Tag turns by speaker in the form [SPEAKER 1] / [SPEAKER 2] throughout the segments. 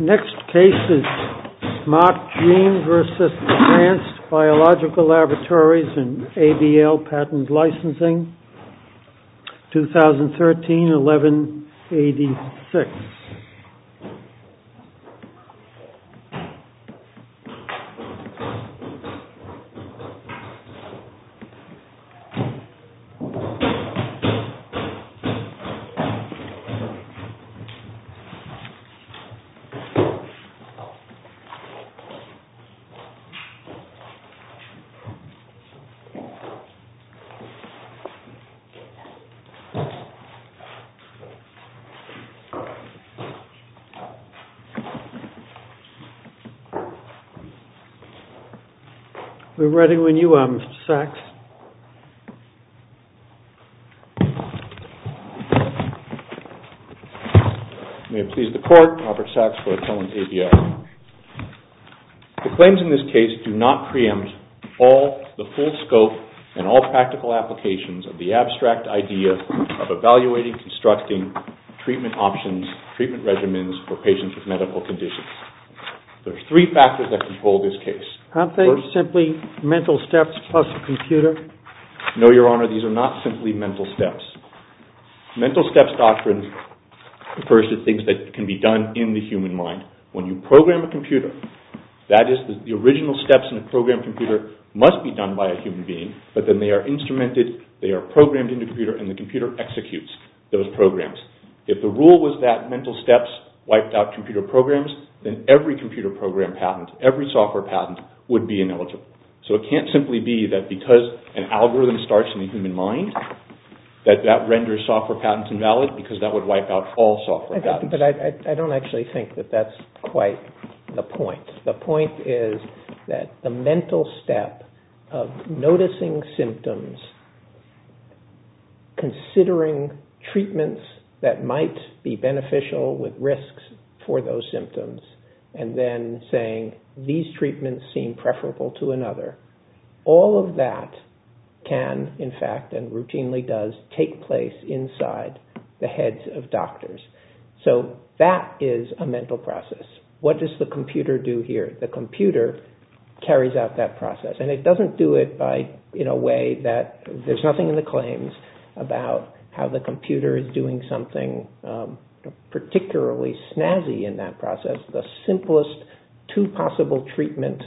[SPEAKER 1] Next case is SmartGene versus Advanced Biological Laboratories and ABL Patent Licensing, 2013-11-86. We're ready when you are, Mr. Sachs.
[SPEAKER 2] May it please the Court, Robert Sachs for Appellant ABL. The claims in this case do not preempt the full scope and all practical applications of the abstract idea of evaluating, constructing treatment options, treatment regimens for patients with medical conditions. There's three factors that control this case.
[SPEAKER 1] Aren't they simply mental steps plus a computer?
[SPEAKER 2] No, Your Honor, these are not simply mental steps. Mental steps doctrine refers to things that can be done in the human mind. When you program a computer, that is, the original steps in a programmed computer must be done by a human being, but then they are instrumented, they are programmed into the computer, and the computer executes those programs. If the rule was that mental steps wiped out computer programs, then every computer program patent, every software patent would be ineligible. So it can't simply be that because an algorithm starts in the human mind, that renders software patents invalid, because that would wipe out all software patents.
[SPEAKER 3] But I don't actually think that that's quite the point. The point is that the mental step of noticing symptoms, considering treatments that might be beneficial with risks for those symptoms, and then saying these treatments seem preferable to another, all of that can, in fact, and routinely does, take place inside the heads of doctors. So that is a mental process. What does the computer do here? The computer carries out that process, and it doesn't do it in a way that there's nothing in the claims about how the computer is doing something particularly snazzy in that process. The simplest two possible treatment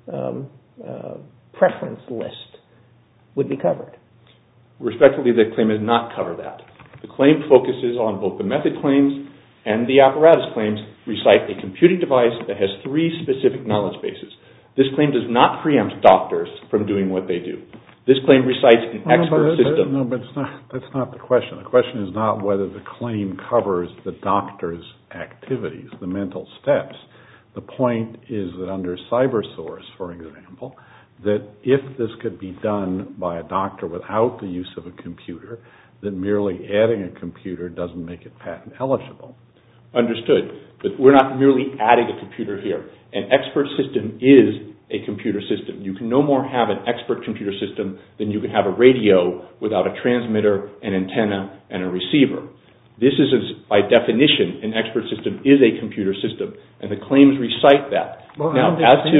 [SPEAKER 3] preference list would be covered.
[SPEAKER 2] Respectfully, the claim does not cover that. The claim focuses on both the method claims and the apparatus claims recite a computing device that has three specific knowledge bases. This claim does not preempt doctors from doing what they do. This claim recites an expert system.
[SPEAKER 4] No, but that's not the question. The question is not whether the claim covers the doctor's activities, the mental steps. The point is that under CyberSource, for example, that if this could be done by a doctor without the use of a computer, that merely adding a computer doesn't make it patent eligible.
[SPEAKER 2] Understood. But we're not merely adding a computer here. An expert system is a computer system. You can no more have an expert computer system than you can have a radio without a transmitter, an antenna, and a receiver. This is, by definition, an expert system is a computer system, and the claims recite that.
[SPEAKER 4] Well,
[SPEAKER 2] now,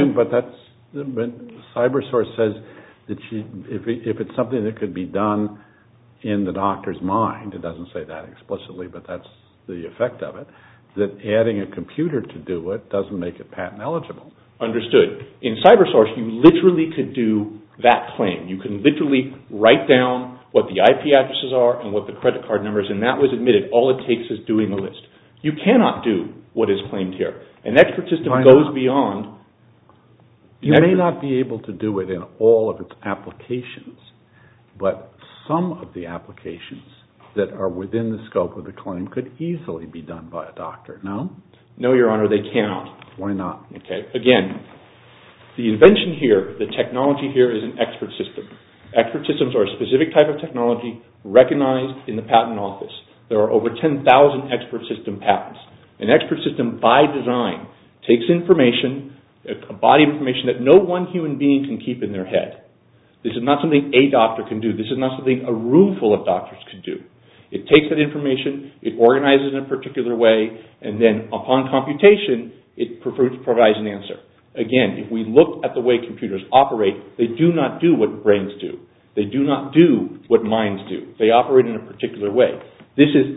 [SPEAKER 4] but CyberSource says that if it's something that could be done in the doctor's mind, it doesn't say that explicitly, but that's the effect of it, that adding a computer to do it doesn't make it patent eligible.
[SPEAKER 2] Understood. In CyberSource, you literally could do that claim. You can literally write down what the IP addresses are and what the credit card numbers, and that was admitted. All it takes is doing a list. You cannot do what is claimed here. An expert system goes beyond.
[SPEAKER 4] You may not be able to do it in all of its applications, but some of the applications that are within the scope of the claim could easily be done by a doctor, no?
[SPEAKER 2] No, Your Honor, they cannot.
[SPEAKER 4] Why not?
[SPEAKER 2] Okay. Again, the invention here, the technology here is an expert system. Expert systems are a specific type of technology recognized in the patent office. There are over 10,000 expert system patents. An expert system, by design, takes information, a body of information that no one human being can keep in their head. This is not something a doctor can do. This is not something a room full of doctors could do. It takes that information, it organizes it in a particular way, and then upon computation, it provides an answer. Again, if we look at the way computers operate, they do not do what brains do. They do not do what minds do. They operate in a particular way. This is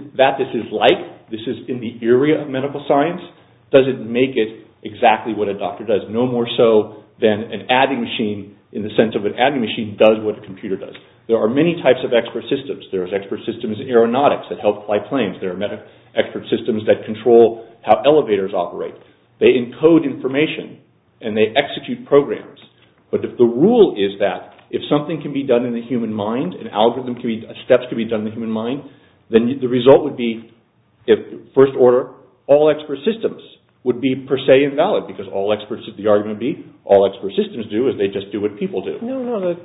[SPEAKER 2] in the area of medical science, doesn't make it exactly what a doctor does. No more so than an adding machine, in the sense of an adding machine does what a computer does. There are many types of expert systems. There is expert systems in aeronautics that help fly planes. There are expert systems that control how elevators operate. They encode information and they execute programs. But if the rule is that if something can be done in the human mind, steps can be done in the human mind, then the result would be, if first order, all expert systems would be per se invalid, because the argument would be, all expert systems do is they just do what people do.
[SPEAKER 3] No.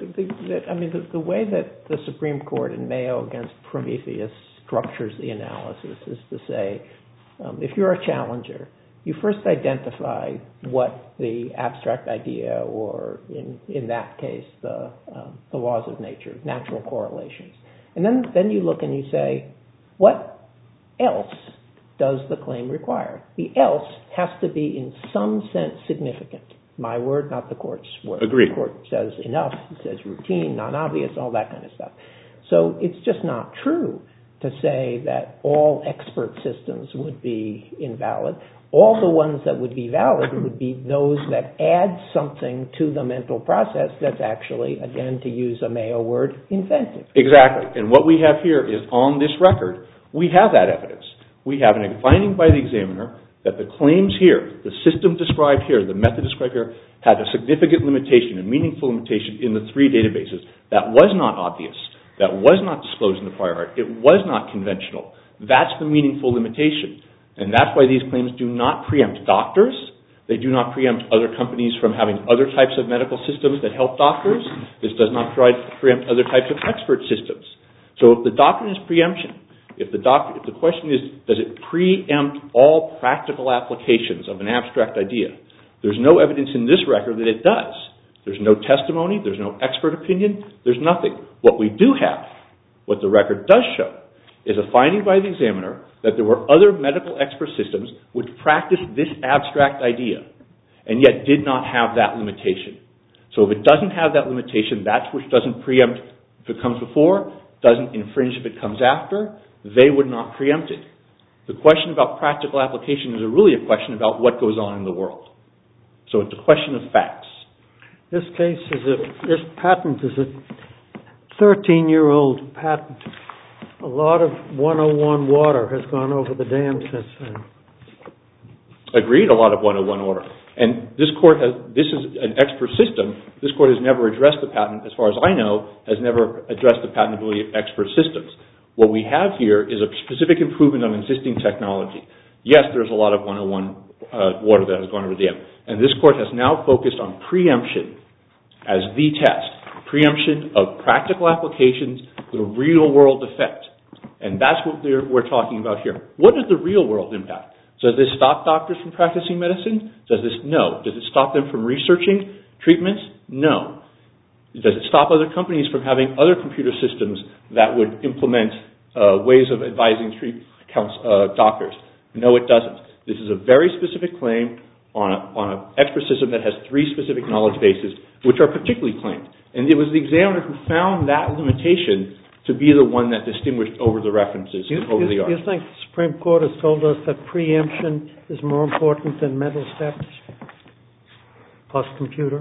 [SPEAKER 3] The way that the Supreme Court in Mayo against Prometheus structures the analysis is to say, if you're a challenger, you first identify what the abstract idea, or in that case, the laws of nature, natural correlations. And then you look and you say, what else does the claim require? The else has to be in some sense significant. My word, not the court's word.
[SPEAKER 2] Agreed.
[SPEAKER 3] The court says enough, it says routine, non-obvious, all that kind of stuff. So it's just not true to say that all expert systems would be invalid. All the ones that would be valid would be those that add something to the mental process that's actually, again, to use a Mayo word, inventive.
[SPEAKER 2] Exactly. And what we have here is, on this record, we have that evidence. We have a finding by the examiner that the claims here, the system described here, the method described here, had a significant limitation, a meaningful limitation in the three databases. That was not obvious. That was not disclosed in the prior art. It was not conventional. That's the meaningful limitation. And that's why these claims do not preempt doctors. They do not preempt other companies from having other types of medical systems that help doctors. This does not preempt other types of expert systems. So if the doctrine is preemption, if the question is, does it preempt all practical applications of an abstract idea, there's no evidence in this record that it does. There's no testimony. There's no expert opinion. There's nothing. What we do have, what the record does show, is a finding by the examiner that there were other medical expert systems which practiced this abstract idea and yet did not have that limitation. So if it doesn't have that limitation, that's which doesn't preempt if it comes before, doesn't infringe if it comes after, they would not preempt it. The question about practical application is really a question about what goes on in the world. So it's a question of facts.
[SPEAKER 1] This patent is a 13-year-old patent. A lot of 101 water has gone over the dam since then.
[SPEAKER 2] Agreed, a lot of 101 water. And this is an expert system. This court has never addressed the patent, as far as I know, has never addressed the patentability of expert systems. What we have here is a specific improvement on existing technology. Yes, there's a lot of 101 water that has gone over the dam. And this court has now focused on preemption as the test. Preemption of practical applications, the real-world effect. And that's what we're talking about here. What is the real-world impact? Does this stop doctors from practicing medicine? No. Does it stop them from researching treatments? No. Does it stop other companies from having other computer systems that would implement ways of advising doctors? No, it doesn't. This is a very specific claim on an expert system that has three specific knowledge bases, which are particularly claimed. And it was the examiner who found that limitation to be the one that distinguished over the references over the art.
[SPEAKER 1] Do you think the Supreme Court has told us that preemption is more important than mental steps plus computer?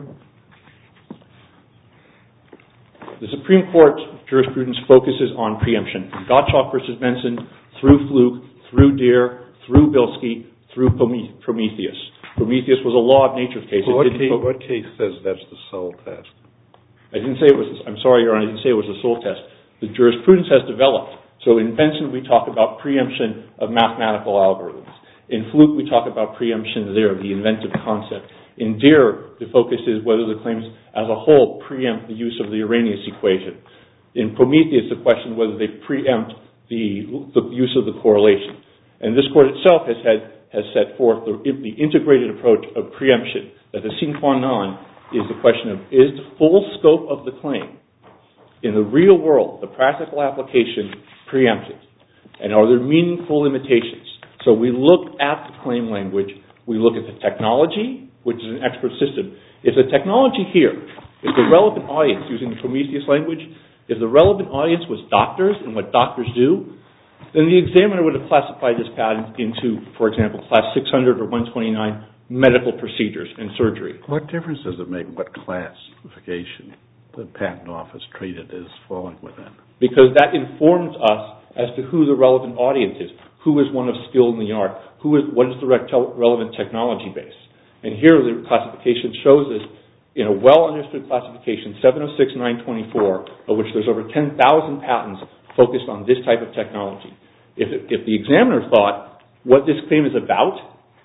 [SPEAKER 2] The Supreme Court's jurisprudence focuses on preemption. From Gottschalk versus Benson, through Fluke, through Deere, through Bilski, through Prometheus. Prometheus was a law of nature case.
[SPEAKER 4] What case says that's the sole test?
[SPEAKER 2] I'm sorry, Your Honor, I didn't say it was the sole test. The jurisprudence has developed. So in Benson, we talk about preemption of mathematical algorithms. In Fluke, we talk about preemption there, the inventive concept. In Deere, the focus is whether the claims as a whole preempt the use of the Arrhenius equation. In Prometheus, the question is whether they preempt the use of the correlation. And this court itself has set forth the integrated approach of preemption, that the sine qua non is the question of, is the full scope of the claim in the real world, the practical application, preempted? And are there meaningful limitations? So we look at the claim language, We look at the technology, which is an expert system. If the technology here, if the relevant audience, using the Prometheus language, if the relevant audience was doctors and what doctors do, then the examiner would have classified this patent into, for example, class 600 or 129 medical procedures and surgery.
[SPEAKER 4] What difference does it make what classification the patent office treated as falling within?
[SPEAKER 2] Because that informs us as to who the relevant audience is, who is one of skill in the art, what is the relevant technology base. And here the classification shows us in a well-understood classification, 706-924, of which there's over 10,000 patents focused on this type of technology. If the examiner thought what this claim is about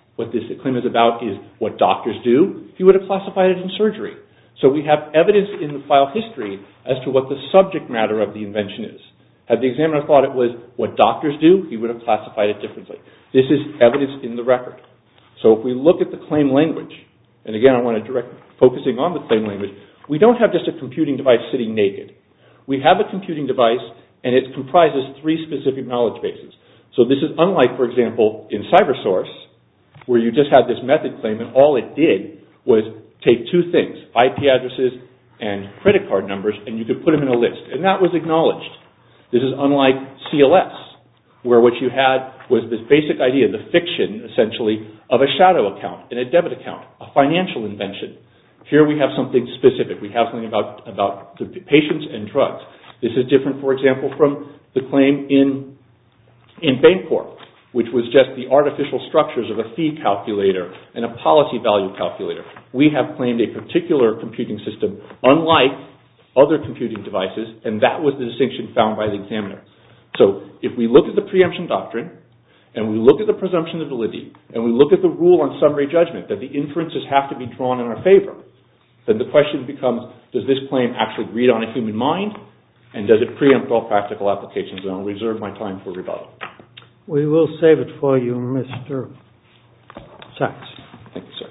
[SPEAKER 2] is what doctors do, he would have classified it in surgery. So we have evidence in the file history as to what the subject matter of the invention is. Had the examiner thought it was what doctors do, he would have classified it differently. This is evidence in the record. So if we look at the claim language, and again I want to direct focusing on the claim language, we don't have just a computing device sitting naked. We have a computing device and it comprises three specific knowledge bases. So this is unlike, for example, in CyberSource, where you just had this method claim and all it did was take two things, IP addresses and credit card numbers, and you could put them in a list. And that was acknowledged. This is unlike CLS, where what you had was this basic idea, the fiction, essentially, of a shadow account and a debit account, a financial invention. Here we have something specific. We have something about the patients and drugs. This is different, for example, from the claim in Bancorp, which was just the artificial structures of a fee calculator and a policy value calculator. We have claimed a particular computing system, unlike other computing devices, and that was the distinction found by the examiner. So if we look at the preemption doctrine, and we look at the presumption of validity, and we look at the rule on summary judgment that the inferences have to be drawn in our favor, then the question becomes, does this claim actually read on a human mind, and does it preempt all practical applications? And I'll reserve my time for rebuttal.
[SPEAKER 1] We will save it for you, Mr. Sachs.
[SPEAKER 2] Thank you, sir.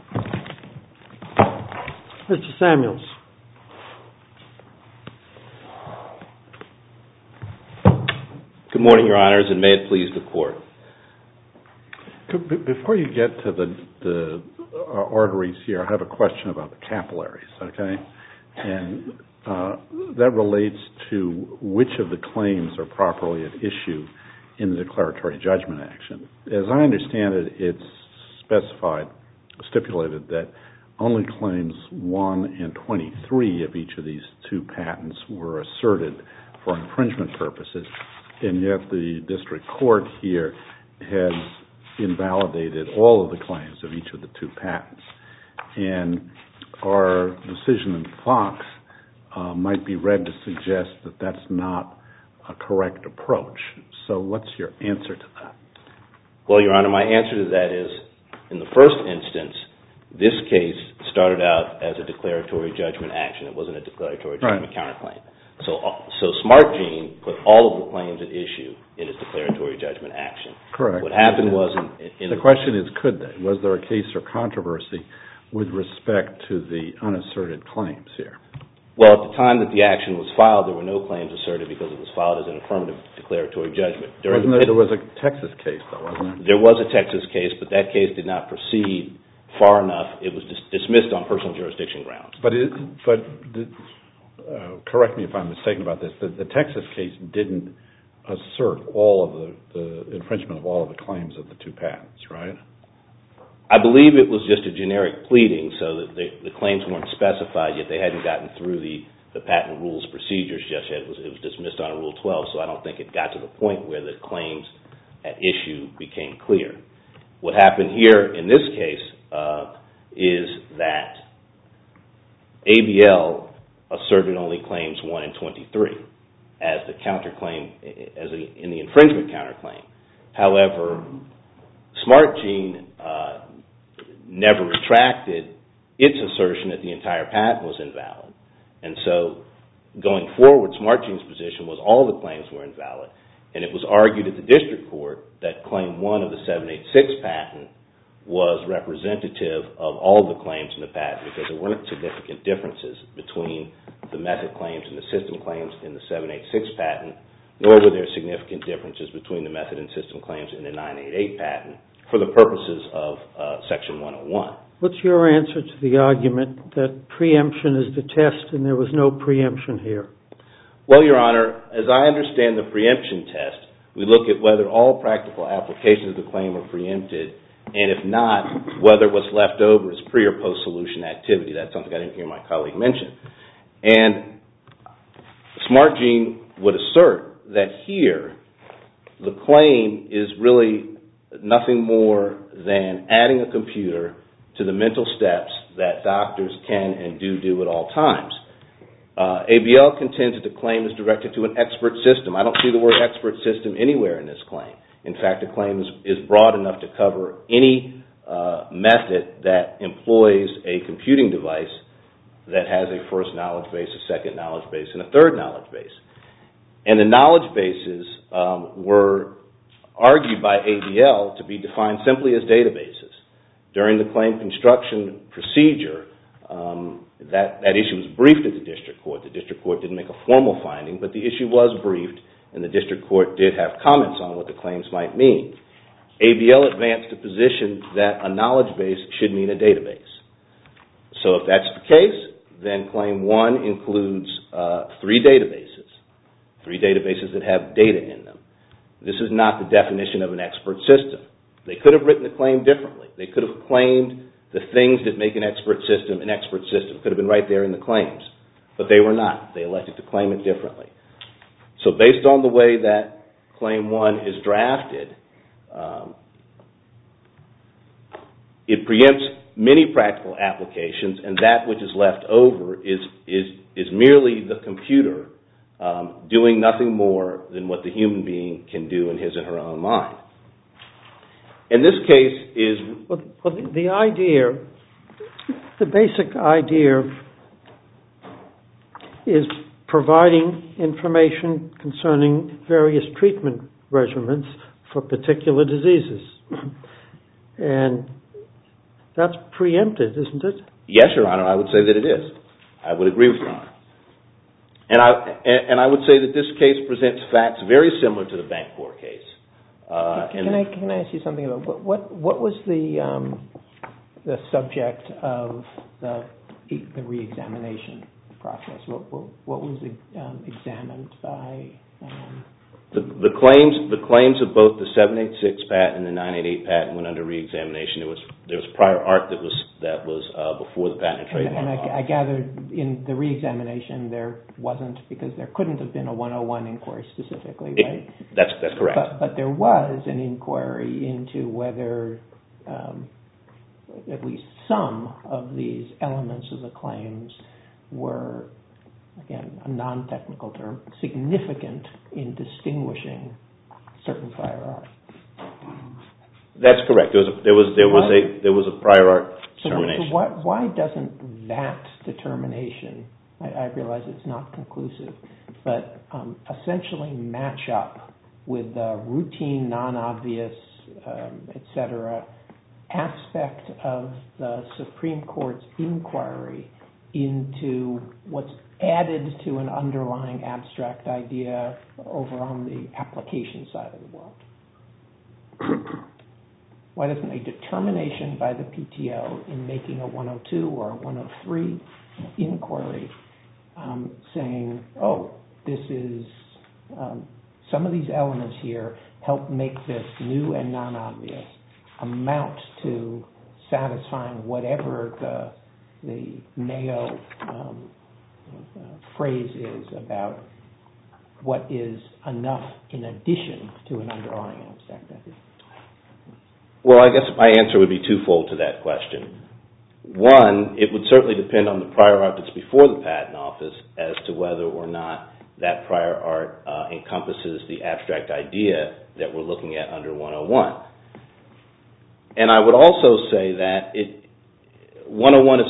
[SPEAKER 1] Mr. Samuels.
[SPEAKER 5] Good morning, Your Honors, and may it please the Court.
[SPEAKER 4] Before you get to the arteries here, I have a question about the capillaries, okay? And that relates to which of the claims are properly at issue in the declaratory judgment action. As I understand it, it's stipulated that only claims 1 and 23 of each of these two patents were asserted for infringement purposes, and yet the district court here has invalidated all of the claims of each of the two patents. And our decision in Fox might be read to suggest that that's not a correct approach. So what's your answer to that?
[SPEAKER 5] Well, Your Honor, my answer to that is, in the first instance, this case started out as a declaratory judgment action. It wasn't a declaratory judgment counterclaim. So Smart Gene put all of the claims at issue in its declaratory judgment action.
[SPEAKER 4] Correct.
[SPEAKER 5] What happened was...
[SPEAKER 4] The question is, could they? Was there a case or controversy with respect to the unasserted claims here?
[SPEAKER 5] Well, at the time that the action was filed, there were no claims asserted because it was filed as an affirmative declaratory judgment.
[SPEAKER 4] There was a Texas case, though, wasn't there?
[SPEAKER 5] There was a Texas case, but that case did not proceed far enough. It was dismissed on personal jurisdiction grounds. Correct me if I'm mistaken about this, the Texas case didn't assert all of the infringement of all of the claims of the two patents, right? I believe it was just a generic pleading, so that the claims weren't specified, yet they hadn't gotten through the patent rules procedures just yet. It was dismissed on Rule 12, so I don't think it got to the point where the claims at issue became clear. What happened here in this case is that ABL asserted only claims 1 and 23 as the counterclaim, in the infringement counterclaim. However, Smart Gene never retracted its assertion that the entire patent was invalid. And so, going forward, Smart Gene's position was all the claims were invalid, and it was argued at the district court that Claim 1 of the 786 patent was representative of all the claims in the patent because there weren't significant differences between the method claims and the system claims in the 786 patent, nor were there significant differences between the method and system claims in the 988 patent. for the purposes of Section 101.
[SPEAKER 1] What's your answer to the argument that preemption is the test and there was no preemption here?
[SPEAKER 5] Well, Your Honor, as I understand the preemption test, we look at whether all practical applications of the claim are preempted, and if not, whether what's left over is pre- or post-solution activity. That's something I didn't hear my colleague mention. And SmartGene would assert that here the claim is really nothing more than adding a computer to the mental steps that doctors can and do at all times. ABL contends that the claim is directed to an expert system. I don't see the word expert system anywhere in this claim. In fact, the claim is broad enough to cover any method that employs a computing device that has a first knowledge base, a second knowledge base, and a third knowledge base. And the knowledge bases were argued by ABL to be defined simply as databases. During the claim construction procedure, that issue was briefed at the district court. The district court didn't make a formal finding, but the issue was briefed, and the district court did have comments on what the claims might mean. ABL advanced a position that a knowledge base should mean a database. So if that's the case, then Claim 1 includes three databases that have data in them. This is not the definition of an expert system. They could have written the claim differently. They could have claimed the things that make an expert system an expert system. It could have been right there in the claims. But they were not. They elected to claim it differently. So based on the way that Claim 1 is drafted, it preempts many practical applications, and that which is left over is merely the computer doing nothing more than what the human being can do in his or her own mind. In this case is...
[SPEAKER 1] Well, the idea, the basic idea is providing information concerning various treatment regimens for particular diseases. And that's preempted, isn't it?
[SPEAKER 5] Yes, Your Honor, I would say that it is. I would agree with Your Honor. And I would say that this case presents facts very similar to the Bancorp case.
[SPEAKER 3] Can I ask you something about what was the subject of the reexamination process? What was examined by?
[SPEAKER 5] The claims of both the 786 patent and the 988 patent went under reexamination. There was prior art that was before the patent and trademark.
[SPEAKER 3] And I gather in the reexamination there wasn't, because there couldn't have been a 101 inquiry specifically, right?
[SPEAKER 5] That's correct.
[SPEAKER 3] But there was an inquiry into whether at least some of these elements of the claims were, again, a non-technical term, significant in distinguishing certain prior art.
[SPEAKER 5] That's correct. There was a prior art determination.
[SPEAKER 3] So why doesn't that determination, I realize it's not conclusive, but essentially match up with the routine, non-obvious, etc. aspect of the Supreme Court's inquiry into what's added to an underlying abstract idea over on the application side of the world? Why doesn't a determination by the PTO in making a 102 or a 103 inquiry saying, oh, this is some of these elements here help make this new and non-obvious, amount to satisfying whatever the Mayo phrase is about what is enough in addition to an underlying abstract idea?
[SPEAKER 5] Well, I guess my answer would be twofold to that question. One, it would certainly depend on the prior art that's before the Patent Office as to whether or not that prior art encompasses the abstract idea that we're looking at under 101. And I would also say that 101 is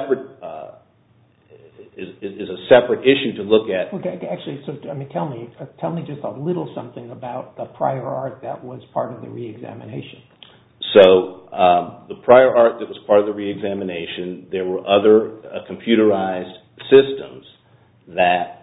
[SPEAKER 5] a separate issue to look at.
[SPEAKER 3] Okay, actually, so tell me just a little something about the prior art that was part of the reexamination.
[SPEAKER 5] So the prior art that was part of the reexamination, there were other computerized systems that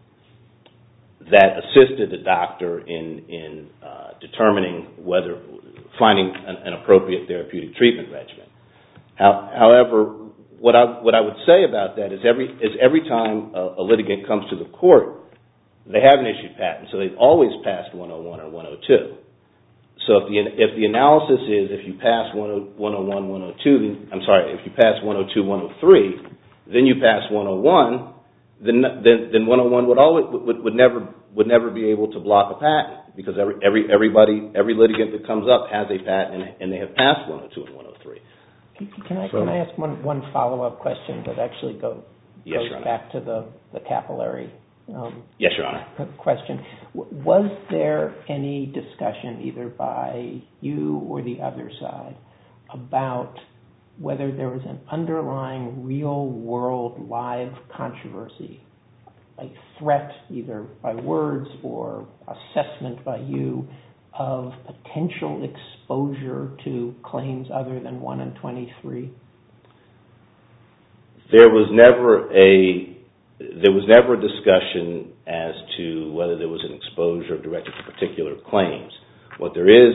[SPEAKER 5] assisted the doctor in determining whether finding an appropriate therapeutic treatment regimen. However, what I would say about that is every time a litigant comes to the court, they haven't issued patents, so they've always passed 101 or 102. So if the analysis is if you pass 101, 102, if you pass 102, 103, then you pass 101, then 101 would never be able to block a patent, because every litigant that comes up has a patent and they have passed 102 and 103.
[SPEAKER 3] Can I ask one follow-up question that actually goes back to the capillary
[SPEAKER 5] yes, Your Honor.
[SPEAKER 3] question? Was there any discussion either by you or the other side about whether there was an underlying real-world live controversy, a threat either by words or assessment by you of potential exposure to claims other than 1 and 23?
[SPEAKER 5] There was never a discussion as to whether there was an exposure directed to particular claims. What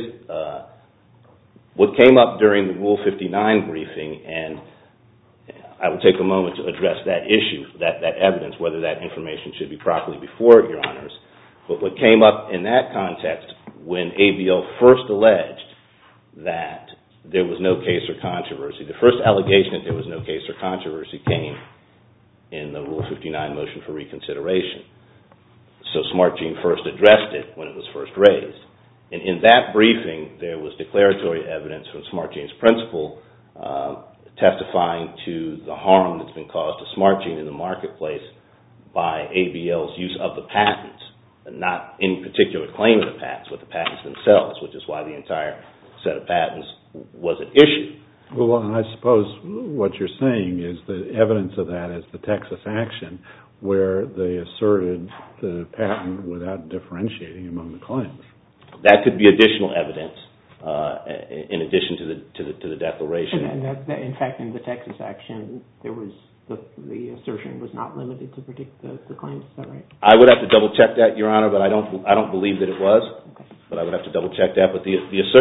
[SPEAKER 5] came up during the Rule 59 briefing, and I will take a moment to address that issue, that evidence, whether that information should be properly before it, Your Honors. But what came up in that context when ABL first alleged that there was no case or controversy, the first allegation that there was no case or controversy came in the Rule 59 motion for reconsideration. So Smart Gene first addressed it when it was first raised. And in that briefing, there was declaratory evidence from Smart Gene's principal testifying to the harm that's been caused to Smart Gene in the marketplace by ABL's use of the patents, and not any particular claim of the patents, but the patents themselves, which is why the entire set of patents was at issue.
[SPEAKER 4] Well, and I suppose what you're saying is the evidence of that is the Texas action, where they asserted the patent without differentiating among the claims.
[SPEAKER 5] That could be additional evidence in addition to the declaration.
[SPEAKER 3] And that, in fact, in the Texas action, there was the assertion was not limited to predict the claims. Is that right?
[SPEAKER 5] I would have to double check that, Your Honor, but I don't believe that it was. Okay. But I would have to double check that. But the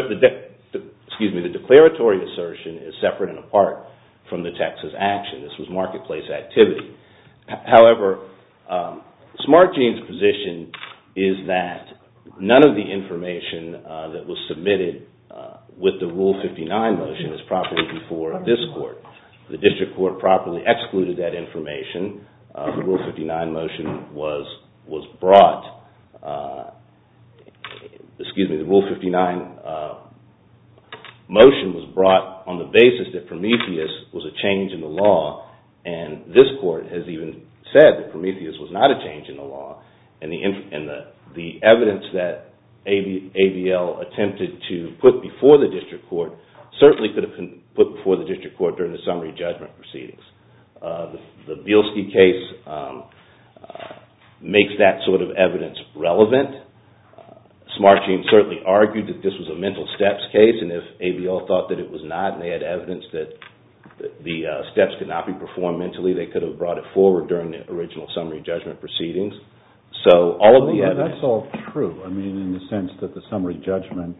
[SPEAKER 5] declaratory assertion is separate and apart from the Texas action. This was marketplace activity. However, Smart Gene's position is that none of the information that was submitted with the Rule 59 motion is properly before this court. The district court properly excluded that information. The Rule 59 motion was brought. The Rule 59 motion was brought on the basis that Prometheus was a change in the law, and this court has even said that Prometheus was not a change in the law, and the evidence that ABL attempted to put before the district court certainly could have been put before the district court during the summary judgment proceedings. The Bielski case makes that sort of evidence relevant. Smart Gene certainly argued that this was a mental steps case, and if ABL thought that it was not, and they had evidence that the steps could not be performed mentally, they could have brought it forward during the original summary judgment proceedings. So all of the evidence...
[SPEAKER 4] That's all true. I mean, in the sense that the summary judgment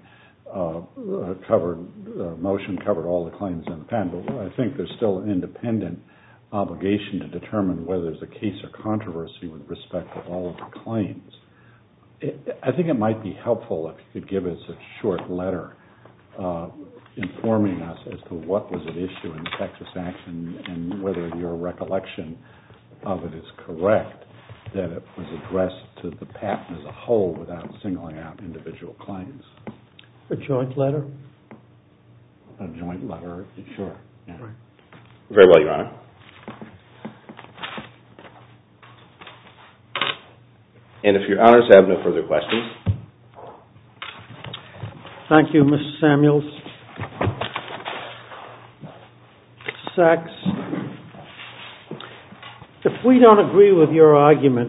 [SPEAKER 4] motion covered all the claims in the patent, but I think there's still an independent obligation to determine whether there's a case or controversy with respect to all of the claims. I think it might be helpful if you could give us a short letter informing us as to what was at issue in the Texas action and whether your recollection of it is correct, that it was addressed to the patent as a whole without singling out individual claims.
[SPEAKER 1] A joint letter?
[SPEAKER 4] A joint letter, sure. Yeah.
[SPEAKER 1] Right.
[SPEAKER 5] Very well, Your Honor. And if Your Honors have no further questions.
[SPEAKER 1] Thank you, Mr. Samuels. Mr. Sachs, if we don't agree with your argument,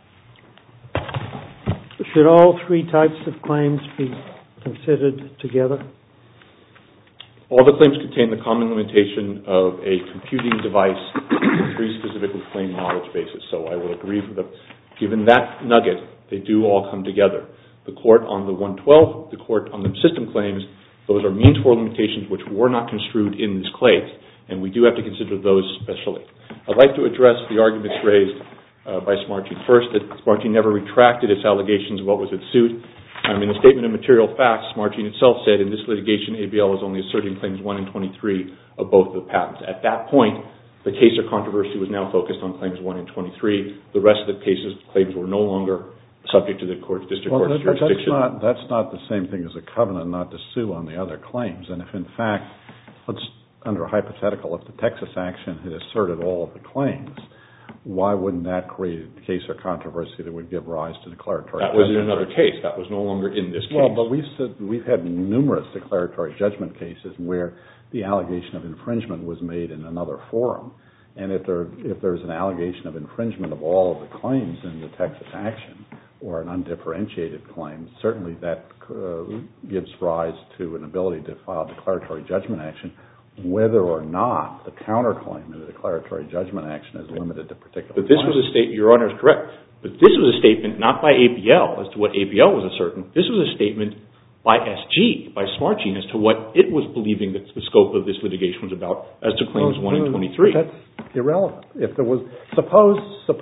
[SPEAKER 1] should all three types of claims be considered together?
[SPEAKER 2] All the claims contain the common limitation of a computing device with three specifically claimed knowledge bases. So I will agree with them. Given that nugget, they do all come together. The court on the 112, the court on the system claims, Those are means for limitations which were not construed in this case, and we do have to consider those specially. I'd like to address the arguments raised by Smartgene. First, that Smartgene never retracted its allegations of what was at suit. In the statement of material facts, Smartgene itself said, in this litigation, ABL was only asserting claims 1 and 23 of both of the patents. At that point, the case or controversy was now focused on claims 1 and 23. The rest of the cases, claims were no longer subject to the district court's jurisdiction.
[SPEAKER 4] That's not the same thing as a covenant not to sue on the other claims. And if, in fact, under a hypothetical, if the Texas action had asserted all of the claims, why wouldn't that create a case or controversy that would give rise to declaratory judgment?
[SPEAKER 2] That was in another case. That was no longer in this case.
[SPEAKER 4] Well, but we've had numerous declaratory judgment cases where the allegation of infringement was made in another forum. And if there's an allegation of infringement of all of the claims in the Texas action, or an undifferentiated claim, certainly that gives rise to an ability to file a declaratory judgment action, whether or not the counterclaim in the declaratory judgment action is limited to particular claims.
[SPEAKER 2] But this was a statement, Your Honor is correct, but this was a statement not by ABL as to what ABL was asserting. This was a statement by SG, by Smartgene, as to what it was believing that the scope of this litigation was about as to claims 1 and 23.
[SPEAKER 4] That's irrelevant. If there was, suppose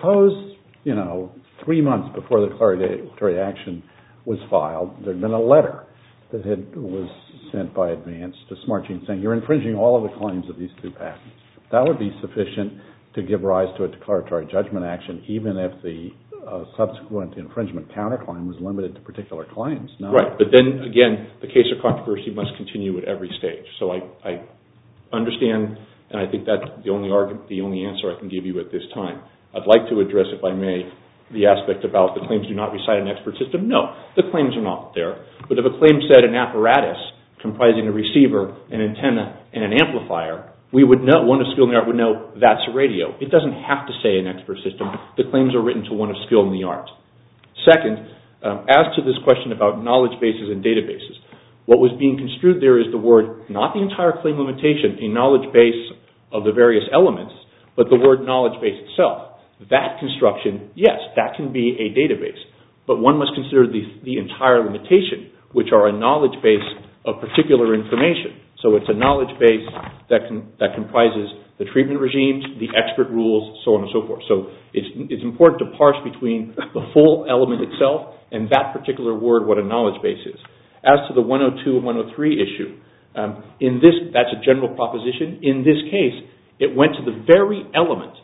[SPEAKER 4] 3 months before the declaratory action was filed, there had been a letter that was sent by Advance to Smartgene saying, you're infringing all of the claims of these 2 patents. That would be sufficient to give rise to a declaratory judgment action, even if the subsequent infringement counterclaim was limited to particular claims. No?
[SPEAKER 2] Right, but then, again, the case of controversy must continue at every stage. So I understand, and I think that's the only answer I can give you at this time. I'd like to address, if I may, the aspect about the claims do not recite an expert system. No, the claims are not there. But if a claim said an apparatus comprising a receiver, an antenna, and an amplifier, we would know, one of skill in the art would know that's a radio. It doesn't have to say an expert system. The claims are written to one of skill in the art. Second, as to this question about knowledge bases and databases, what was being construed there is the word, not the entire claim limitation, a knowledge base of the various elements, but the word knowledge base itself. That construction, yes, that can be a database, but one must consider the entire limitation, which are a knowledge base of particular information. So it's a knowledge base that comprises the treatment regimes, the expert rules, so on and so forth. So it's important to parse between the full element itself and that particular word, what a knowledge base is. As to the 102 and 103 issue, that's a general proposition. In this case, it went to the very element,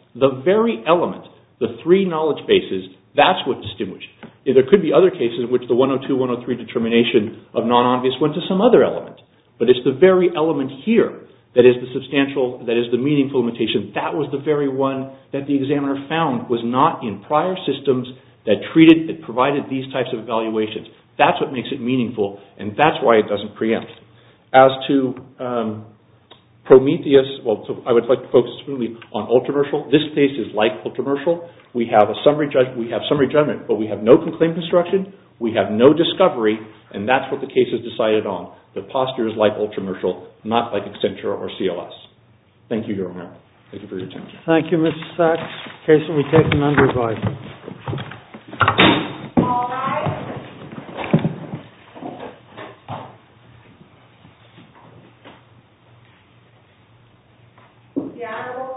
[SPEAKER 2] the 3 knowledge bases, that's what distinguished. There could be other cases in which the 102, 103 determination of non-obvious went to some other element. But it's the very element here that is the substantial, that is the meaningful limitation. That was the very one that the examiner found was not in prior systems that provided these types of evaluations. That's what makes it meaningful, and that's why it doesn't preempt. As to Prometheus, I would like to focus really on Ultramershal. This case is like Ultramershal. We have summary judgment, but we have no claim construction, we have no discovery, and that's what the case is decided on. The posture is like Ultramershal, not like Accenture or CLS. Thank you, Your Honor. Thank you for your attention.
[SPEAKER 1] Thank you, Mr. Sachs. Case will be taken under advisement.
[SPEAKER 6] All rise. The Honorable